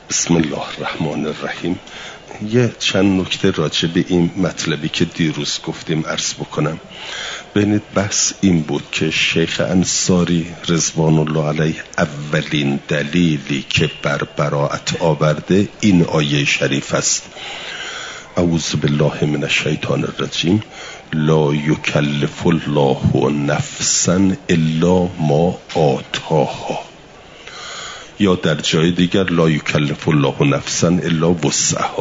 بسم الله الرحمن الرحیم. یه چند نکته راجع به این مطلبی که دیروز گفتیم عرض بکنم. ببینید بحث این بود که شیخ انصاری رضوان الله علیه اولین دلیلی که بر براءت آورده این آیه شریف است: اعوذ بالله من الشیطان الرجیم لا یکلف الله نفسا الا ما آتاها، یا در جای دیگر لا یکلف الله نفسا الا وسعها.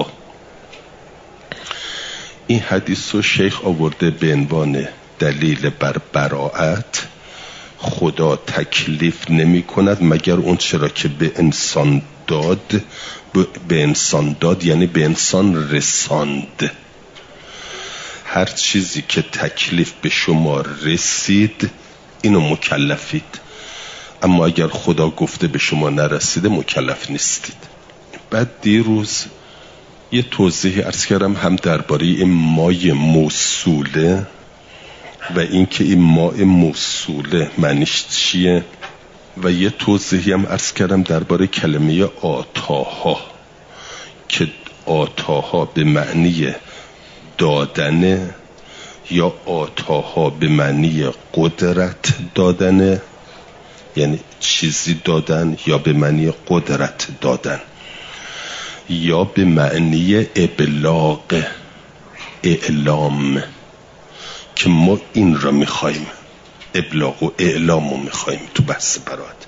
این حدیث رو شیخ آورده به عنوان دلیل بر براءت. خدا تکلیف نمی کند مگر اون چرا که به انسان داد، به انسان داد یعنی به انسان رساند. هر چیزی که تکلیف به شما رسید اینو مکلفید، اما اگر خدا گفته به شما نرسیده مکلف نیستید. بعد دیروز یه توضیحی عرض کردم هم درباره این مای موصوله و اینکه این مای موصوله معنیش چیه، و یه توضیحی هم عرض کردم درباره کلمه آتاها که آتاها به معنی دادنه یا آتاها به معنی قدرت دادنه، یعنی چیزی دادن، یا به معنی قدرت دادن، یا به معنی ابلاغ، اعلام، که ما این را میخواییم، ابلاغ و اعلام رو میخواییم تو بحث براءت.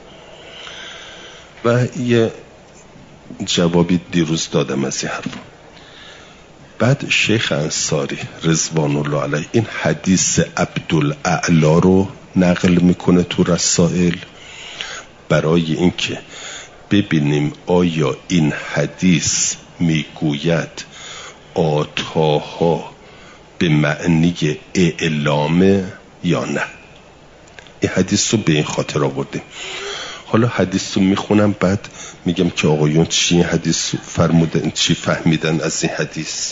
و یه جوابی دیروز دادم از این حرف. بعد شیخ انصاری رضوان الله علیه این حدیث عبدالاعلی رو نقل میکنه تو رسائل برای اینکه ببینیم آیا این حدیث میگوید آتاها به معنی اعلامه یا نه. این حدیث رو به این خاطر آوردیم. حالا حدیث رو میخونم بعد میگم که آقایون چی حدیث فرمودن، چی فهمیدن از این حدیث.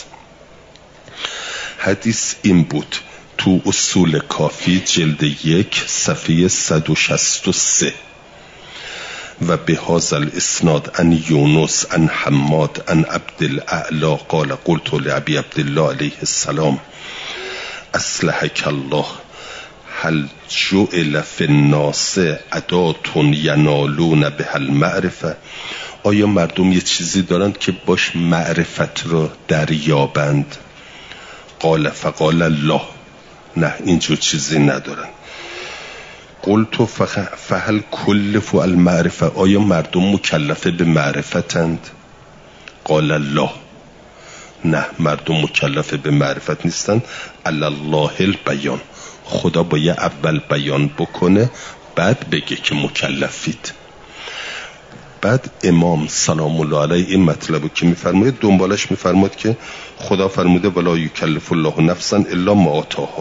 حدیث این بود تو اصول کافی جلد 1 صفحه 163: و به هذا الاسناد ان یونس ان حماد ان عبدالاعلی قال قلت لابی عبدالله علیه السلام اصلحک الله هل جعل فی الناس اداة ینالون بها المعرفه، آیا مردم یه چیزی دارند که باش معرفت رو دریابند؟ قال فقال الله، نه اینجور چیزی ندارن. قلت فهل کلف المعرفه، آیا مردم مکلفه به معرفتند؟ قال الله، نه مردم مکلفه به معرفت نیستن. علی الله البیان، خدا باید اول بیان بکنه بعد بگه که مکلفید. بعد امام سلام الله علیه این مطلبو که میفرماید دنبالش میفرماید که خدا فرموده ولا یکلف الله نفسا الا ما آتاها.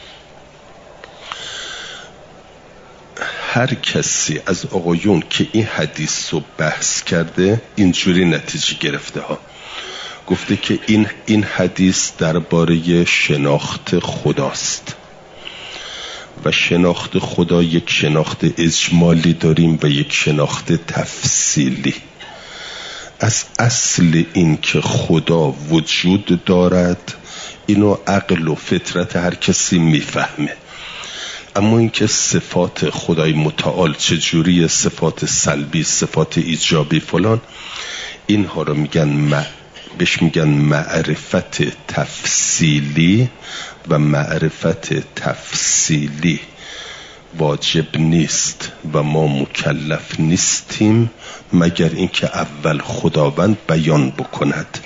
هر کسی از آقایون که این حدیث رو بحث کرده اینجوری نتیجه گرفته ها، گفته که این حدیث درباره شناخت خداست و شناخت خدا یک شناخت اجمالی داریم و یک شناخت تفصیلی. از اصل این که خدا وجود دارد اینو عقل و فطرت هر کسی میفهمه، اما اینکه صفات خدای متعال چجوری، صفات سلبی، صفات ایجابی فلان، اینها رو بهش میگن معرفت تفصیلی، و معرفت تفصیلی واجب نیست و ما مکلف نیستیم مگر اینکه اول خداوند بیان بکند.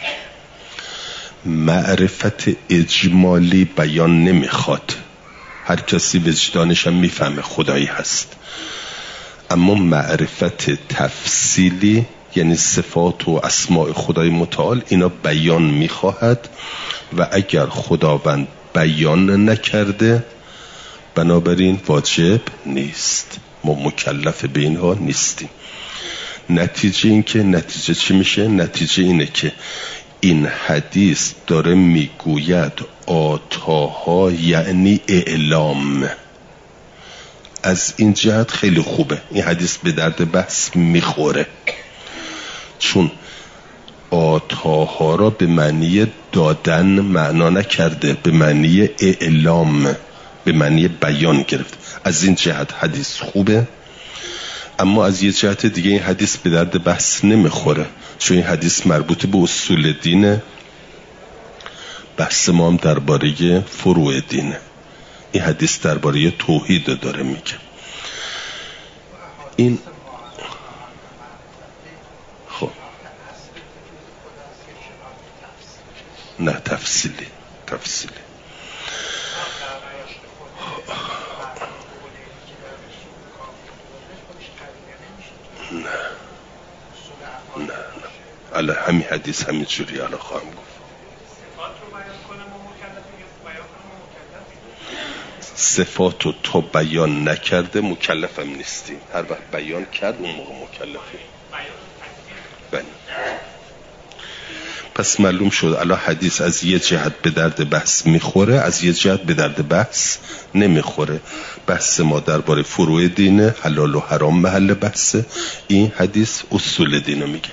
معرفت اجمالی بیان نمیخواد، هر کسی وجدانش هم میفهمه خدایی هست، اما معرفت تفصیلی یعنی صفات و اسماء خدای متعال اینا بیان میخواهد و اگر خداوند بیان نکرده بنابراین واجب نیست، ما مکلف به اینها نیستیم. نتیجه چی میشه؟ نتیجه اینه که این حدیث داره میگوید آتاها یعنی اعلام. از این جهت خیلی خوبه این حدیث، به درد بحث میخوره. چون آتاها را به معنی دادن معنا نکرده، به معنی اعلام، به معنی بیان گرفت. از این جهت حدیث خوبه، اما از یه جهت دیگه این حدیث به درد بحث نمیخوره، چون این حدیث مربوط به اصول دینه. بحث ما هم درباره فروع دینه. این حدیث درباره توحید داره میگه. این خب نه تفصیلی نه الان همین حدیث همین جوری الان خواهم گفت. صفات رو تا بیان نکرده مکلفم نیستیم. هر وقت بیان کرد اون موقع مکلفیم. بله. پس معلوم شد الان حدیث از یه جهت به درد بحث میخوره، از یه جهت به درد بحث نمیخوره. بحث ما درباره فروع دینه، حلال و حرام محل بحثه. این حدیث اصول دینه میگه.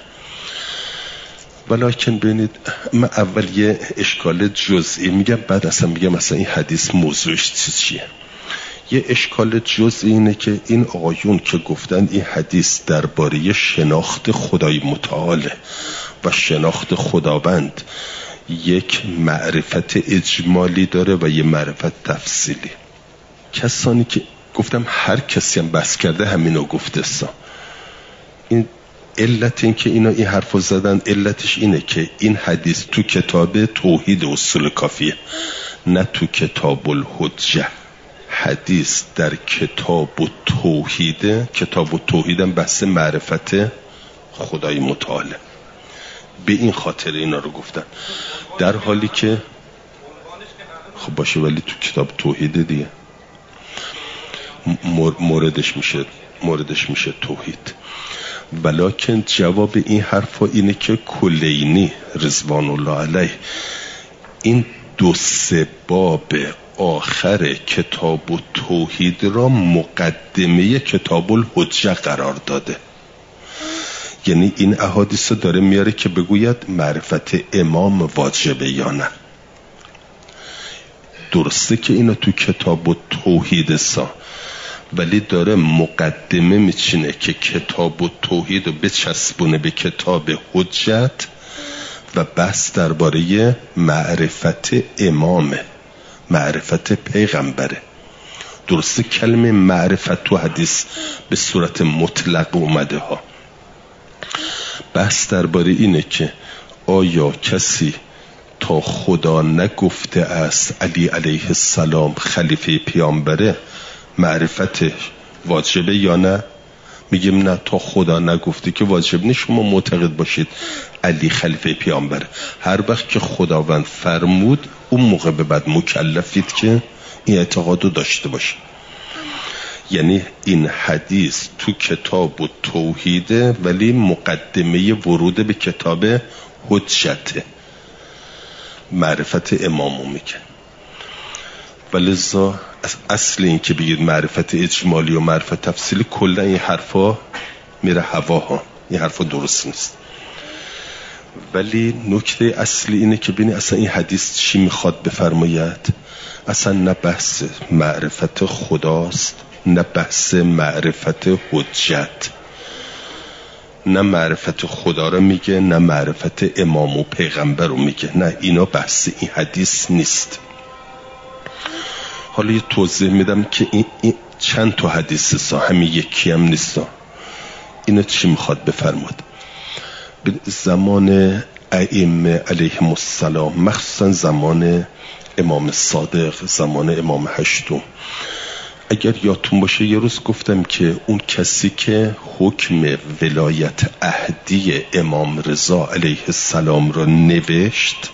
ولیکن ببینید، من اول یه اشکال جزئی میگم، بعد اصلا میگم مثلا این حدیث موضوعش چیه. یه اشکال جزئی اینه که این آقایون که گفتن این حدیث درباره شناخت خدای متعاله و شناخت خداوند یک معرفت اجمالی داره و یه معرفت تفصیلی. کسانی که گفتم هر کسی هم بحث کرده همینو گفته سا. این علت این که اینا این حرفو زدن، علتش اینه که این حدیث تو کتاب توحید اصول کافیه، نه تو کتاب الحجه. حدیث در کتاب توحیده. کتاب توحید هم بحث معرفت خدای متعاله. به این خاطر اینا رو گفتن، در حالی که خب باشه ولی تو کتاب توحیده دیگه موردش میشه توحید. ولیکن جواب این حرفا اینه که کلینی رضوان الله علیه این 2-3 باب آخر کتاب و توحید را مقدمه کتاب الحجه قرار داده. یعنی این احادیث داره میاره که بگوید معرفت امام واجبه یا نه. درسته که اینا تو کتاب و توحید سا، ولی داره مقدمه میچینه که کتاب و توحید رو بچسبونه به کتاب حجت و بحث درباره معرفت امامه، معرفت پیغمبره. درسته کلمه معرفت تو حدیث به صورت مطلق اومده ها. بحث درباره اینه که آیا کسی تا خدا نگفته است علی علیه السلام خلیفه پیامبره معرفت واجبه یا نه؟ میگیم نه، تا خدا نگفته که واجب نیست شما معتقد باشید علی خلیفه پیامبره. هر وقت که خداوند فرمود اون موقع به بعد مکلفید که این اعتقاد رو داشته باشید. یعنی این حدیث تو کتاب و توحیده ولی مقدمه ورود به کتاب حجته، معرفت امامو میگه. ولذا اصل این که بگید معرفت اجمالی و معرفت تفصیلی، کلا این حرفا میره هواها، این حرفا درست نیست. ولی نکته اصلی اینه که ببینید اصلا این حدیث چی میخواد بفرماید. اصلا نه بحث معرفت خداست، نه بحث معرفت حجت، نه معرفت خدا رو میگه، نه معرفت امام و پیغمبر رو میگه. نه، اینا بحث این حدیث نیست. حالا یه توضیح میدم که این چند تا حدیث سا، همین یکی هم نیست. اینا چی میخواد بفرماد؟ زمان ائمه علیهم السلام، مخصوصا زمان امام صادق، زمان امام هشتم، اگر یادتون باشه یه روز گفتم که اون کسی که حکم ولایت عهدی امام رضا علیه السلام را نوشت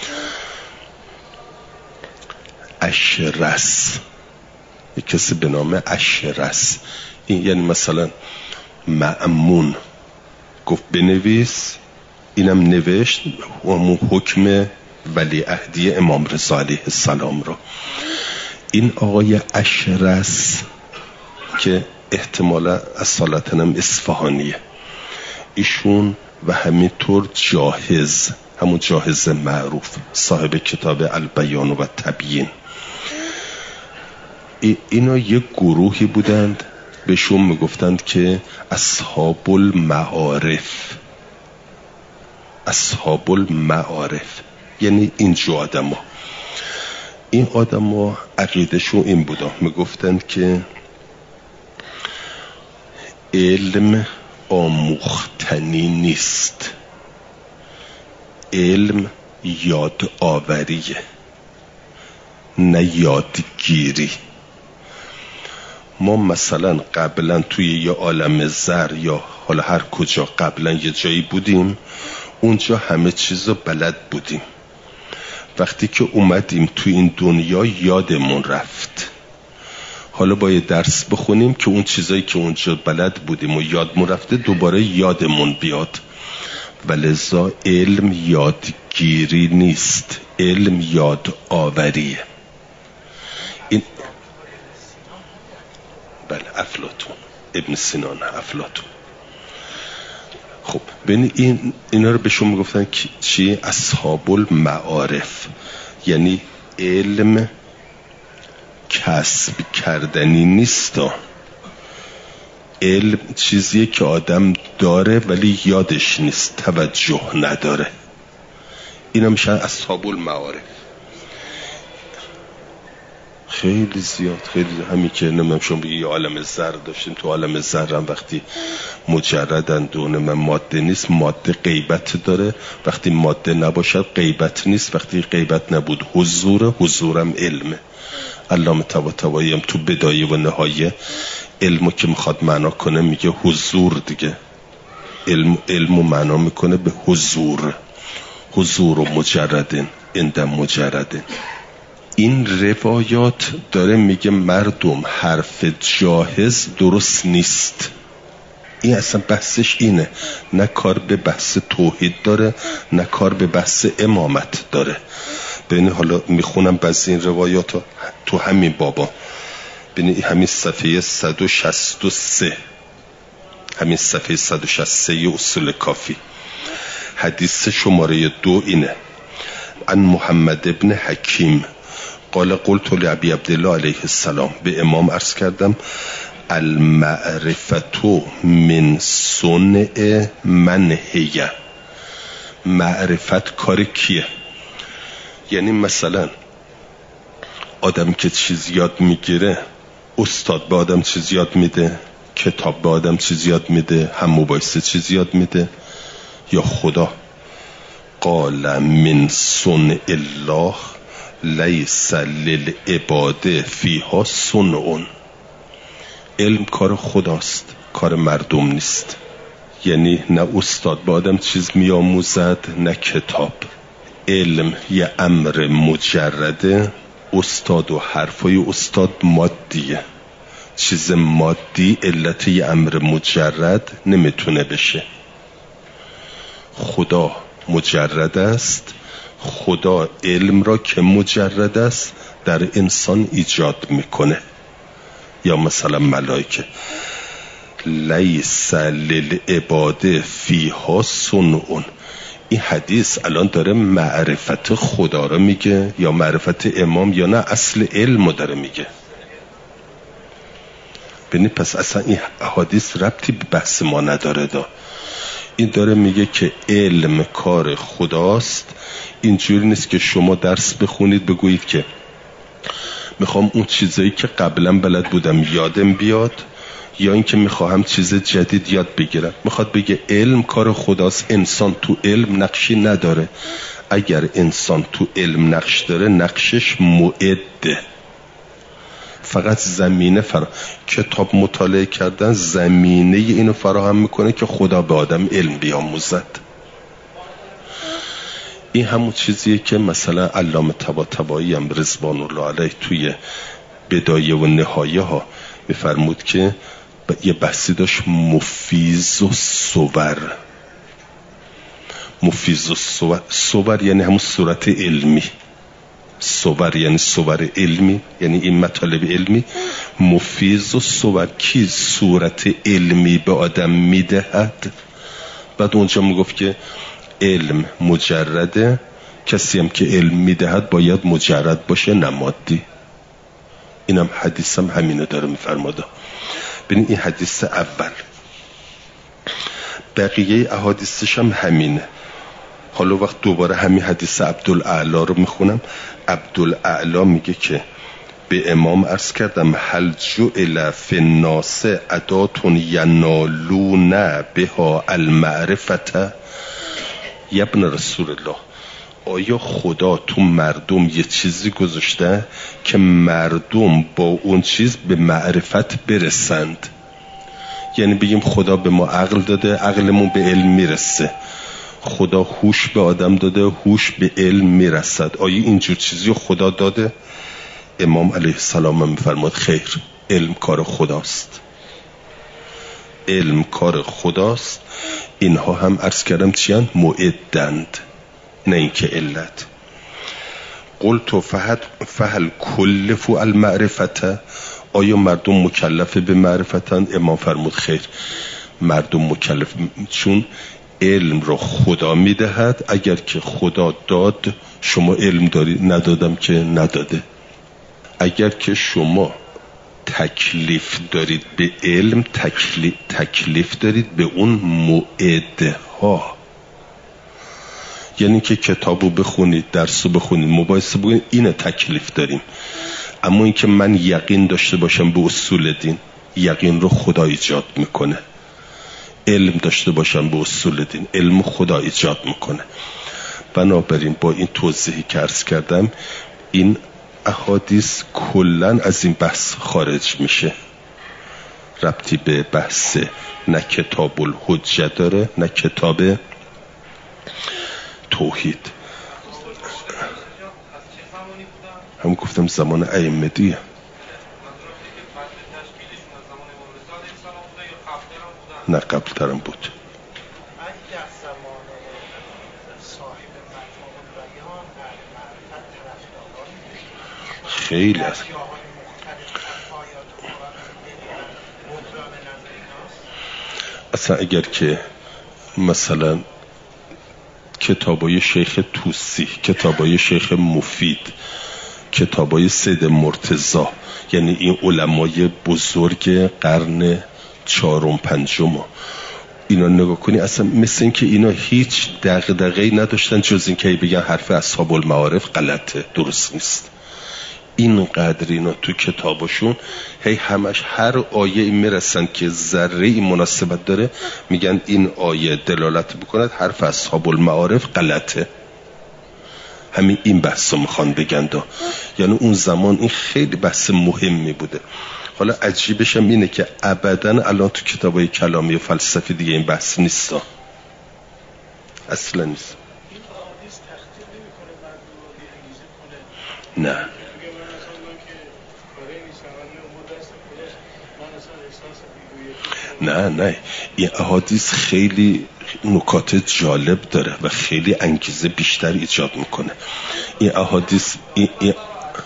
اشرس، یک کسی به نام اشرس، این یعنی مثلا مأمون گفت بنویس، اینم نوشت همون حکم ولی عهدی امام رضا علیه السلام را. این آقای اشرس که احتمالا اصالتاً هم اصفهانیه، ایشون و همینطور جاهز، همون جاهز معروف صاحب کتاب البیان و تبیین. اینا یک گروهی بودند بهشون میگفتند که اصحاب المعارف. اصحاب المعارف یعنی اینجور آدم ها. این آدم ها عقیدشون این بودا، میگفتند که علم آموختنی نیست، علم یاد آوریه نه یادگیری. ما مثلا قبلا توی یه عالم زر یا حالا هر کجا قبلا یه جایی بودیم، اونجا همه چیز رو بلد بودیم. وقتی که اومدیم توی این دنیا یادمون رفت. حالا باید درس بخونیم که اون چیزایی که اونجا بلد بودیم و یادمون رفته دوباره یادمون بیاد. ولذا علم یادگیری نیست، علم یاد آوریه. این بله افلاطون، ابن سینا، افلاطون. خب ببین اینا رو بهشون میگفتن که چی؟ اصحاب المعارف. یعنی علم کسب کردنی نیست، علم چیزیه که آدم داره ولی یادش نیست، توجه نداره. اینا میشن اصحاب المعارف. خیلی زیاد، خیلی همین که نمیم شما بگی یه عالم زر داشتیم، تو عالم زر هم وقتی مجردن دونه من ماده نیست، ماده غیبت داره. وقتی ماده نباشد غیبت نیست، وقتی غیبت نبود حضورم علمه. علامه طباطبایی هم تو بدایه و نهایه علمو که میخواد معنا کنه میگه حضور دیگه. علمو معنا میکنه به حضور و مجردن اندم مجردن. این روایات داره میگه مردم حرف جاهز درست نیست. این اصلا بحثش اینه، نه کار به بحث توحید داره نه کار به بحث امامت داره. ببینید حالا میخونم بعضی این روایات ها تو همین بابا. ببینید همین صفحه 163، همین صفحه 163 اصول کافی، حدیث شماره 2 اینه: عن محمد ابن حکیم قال قلت لأبی عبدالله علیه السلام، به امام عرض کردم المعرفت من صنع من هی. معرفت کار کیه؟ یعنی مثلا آدم که چیز یاد میگیره، استاد به آدم چیز یاد میده، کتاب به آدم چیز یاد میده، هم مباحثه چیز یاد میده، یا خدا؟ قال من صنع الله لیس للعباد فیها صنع. علم کار خداست، کار مردم نیست. یعنی نه استاد به آدم چیز میآموزد نه کتاب. علم یه امر مجرده، استاد و حرفای استاد مادیه. چیز مادی علت یه امر مجرد نمیتونه بشه. خدا مجرد است، خدا علم را که مجرد است در انسان ایجاد میکنه. یا مثلا ملائکه لیس للعباد فیها صنع. این حدیث الان داره معرفت خدا رو میگه یا معرفت امام، یا نه اصل علم رو داره میگه؟ ببینید پس اصلا این حدیث ربطی به بحث ما نداره. این داره میگه که علم کار خداست. اینجوری نیست که شما درس بخونید بگویید که میخوام اون چیزایی که قبلا بلد بودم یادم بیاد، یا اینکه میخوام چیز جدید یاد بگیرم. میخواد بگه علم کار خداست، انسان تو علم نقشی نداره. اگر انسان تو علم نقش داره، نقشش معده، فقط زمینه کتاب مطالعه کردن زمینه اینو فراهم میکنه که خدا به آدم علم بیاموزد. این همون چیزیه که مثلا علامه طباطبایی هم رضوان الله علیه توی بدایه و نهایه ها میفرمود که یه بحثی داشت مفیز و صور. مفیز و صور یعنی همون صورت علمی. صور یعنی صور علمی، یعنی این مطالب علمی. مفیز و صور کی صورت علمی به آدم میدهد؟ بعد اونجا میگفت که علم مجرده، کسی هم که علم میدهد باید مجرد باشه نمادی. اینم حدیث هم همینو داره میفرماده. ببین این حدیث اول، بقیه احادیثش هم همینه. حالا وقت دوباره همین حدیث عبدالاعلی رو میخونم. عبدالاعلی میگه که به امام عرض کردم هل جعل فی الناس اداتون ینالون بها المعرفت. ابن رسول الله، آیا خدا تو مردم یه چیزی گذاشته که مردم با اون چیز به معرفت برسند؟ یعنی بگیم خدا به ما عقل داده، عقلمون به علم میرسه. خدا هوش به آدم داده، هوش به علم میرسد. آیا اینجور چیزی رو خدا داده؟ امام علیه السلام میفرماد خیر، علم کار خداست. علم کار خداست. اینها هم عرض کردم چیان؟ معدند، نه اینکه علت. قلت فهل کلفوا المعرفت، آیا مردم مکلف به معرفتند؟ امام فرمود خیر، مردم مکلف، چون علم رو خدا میدهد. اگر که خدا داد شما علم داری، ندادم که نداده. اگر که شما تکلیف دارید به علم، تکلیف دارید به اون موعدها. یعنی که کتابو بخونید، درسو بخونید، مباحثه بگید، اینه تکلیف داریم. اما این که من یقین داشته باشم به اصول دین، یقین رو خدا ایجاد میکنه. علم داشته باشم به اصول دین، علم خدا ایجاد میکنه. بنابراین با این توضیحی که عرض کردم، این احادیث کلن از این بحث خارج میشه. ربطی به بحث نه کتاب الحجه داره نه کتاب توحید. هم گفتم زمان ائمه دیه. نه قبل ترم بود. خیلی است. اصلا اگر که مثلا کتابای شیخ توسی، کتابای شیخ مفید، کتابای سید مرتضی، یعنی این علمای بزرگ قرن 4 و 5 اینا نگاه کنی، اصلا مثل این که اینا هیچ دغدغه‌ای نداشتن جز این که بگن حرف اصحاب المعارف غلطه، درست نیست. اینقدر اینا تو کتابشون هی همش هر آیه میرسن که ذره این مناسبت داره، میگن این آیه دلالت بکند حرف اصحاب المعارف غلطه. همین این بحثو میخوان بگن دا. یعنی اون زمان این خیلی بحث مهمی بوده. حالا عجیبش هم اینه که ابداً الان تو کتابای کلامی و فلسفی دیگه این بحث نیستا، اصلا نیست. نه نه، این احادیث خیلی نکات جالب داره و خیلی انگیزه بیشتر ایجاد میکنه. این احادیث این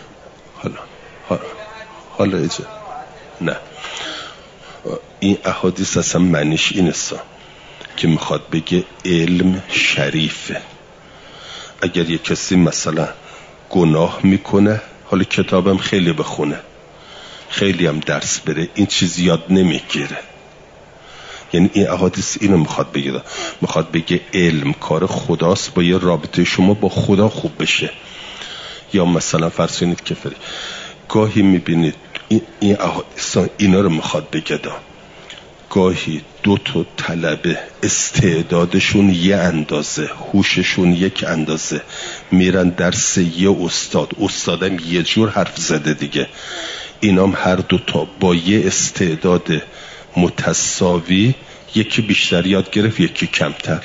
حالا نه، این احادیث اصلا معنیش این است که میخواد بگه علم شریفه. اگر یک کسی مثلا گناه میکنه، حالا کتابم خیلی بخونه، خیلی هم درس بره، این چیز یاد نمیگیره. یعنی این احادیث اینو میخواد بگه، میخواد بگه علم کار خداست، با یه رابطه شما با خدا خوب بشه. یا مثلا فرض کنید که گاهی میبینید این احادیث اینا رو میخواد بگه گاهی 2 طلبه استعدادشون یه اندازه، هوششون یک اندازه، میرن درس یه استادم یه جور حرف زده دیگه، اینام هر 2 با یه استعداد متساوی، یکی بیشتر یاد گرفت یکی کمتر.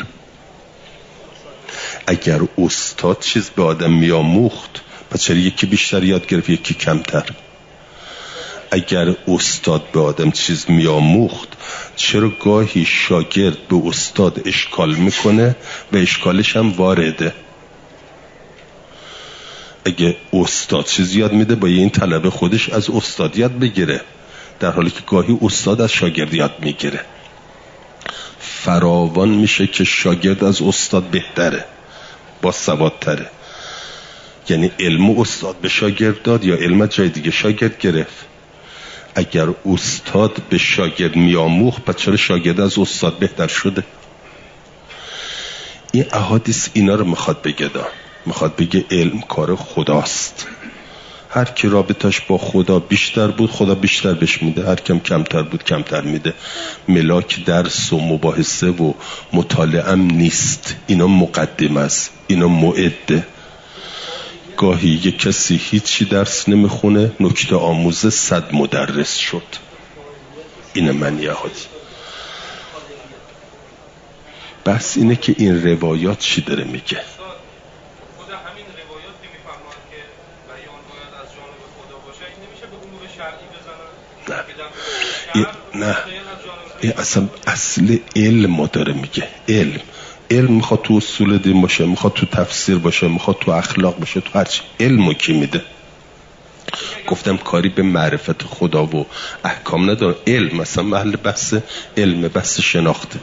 اگر استاد چیز به آدم میاموخت، پس چرا یکی بیشتر یاد گرفت یکی کمتر؟ اگر استاد به آدم چیز میاموخت، چرا گاهی شاگرد به استاد اشکال میکنه و اشکالش هم وارده؟ اگه استاد چیز یاد میده، با این طلبه خودش از استاد یاد بگیره، در حالی که گاهی استاد از شاگرد یاد میگیره. فراوان میشه که شاگرد از استاد بهتره، با سوادتره. یعنی علم استاد به شاگرد داد یا علم جای دیگه شاگرد گرفت؟ اگر استاد به شاگرد میآموخت پس چرا شاگرد از استاد بهتر شده؟ این احادیث اینا رو میخواد بگه میخواد بگه علم کار خداست. هر کی رابطش با خدا بیشتر بود خدا بیشتر بهش میده، هر کم کمتر بود کمتر میده. ملاک درس و مباحثه و مطالعه هم نیست، اینا مقدمه است، اینا معده. گاهی یک کسی هیچی درس نمیخونه نکته آموز 100 مدرس شد. این معنی احادیث. بس اینه که این روایات چی داره میگه. نه این اصلا اصل علم داره میگه. علم میخواد تو اصول دین باشه، میخواد تو تفسیر باشه، میخواد تو اخلاق باشه، تو هرچی. علمو کی میده؟ گفتم کاری به معرفت خدا و احکام نداره. علم مثلا محل بحث علم، بحث شناخته.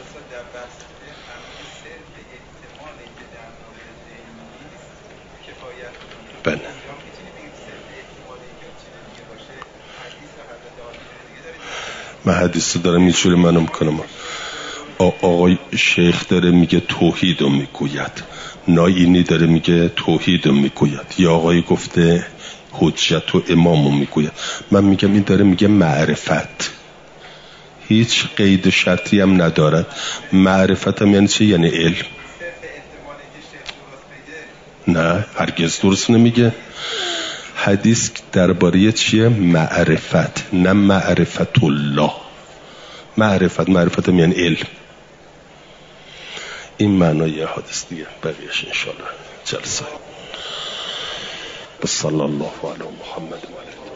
بله من حدیث دارم اینجوری منو میکنم. آقای شیخ داره میگه توحید رو میگوید، ناینی داره میگه توحید رو میگوید، یا آقای گفته حجت و امام رو میگوید. من میگم این داره میگه معرفت، هیچ قید شرطی هم ندارد. معرفت هم یعنی چه؟ یعنی علم. نه هرگز درست نمیگه. حدیث درباره چیه؟ معرفت، نه معرفت الله. معرفت هم یعنی علم. این معنای حدیث دیگه. بقیهش انشاءالله جلسه. صلی الله علی محمد و علی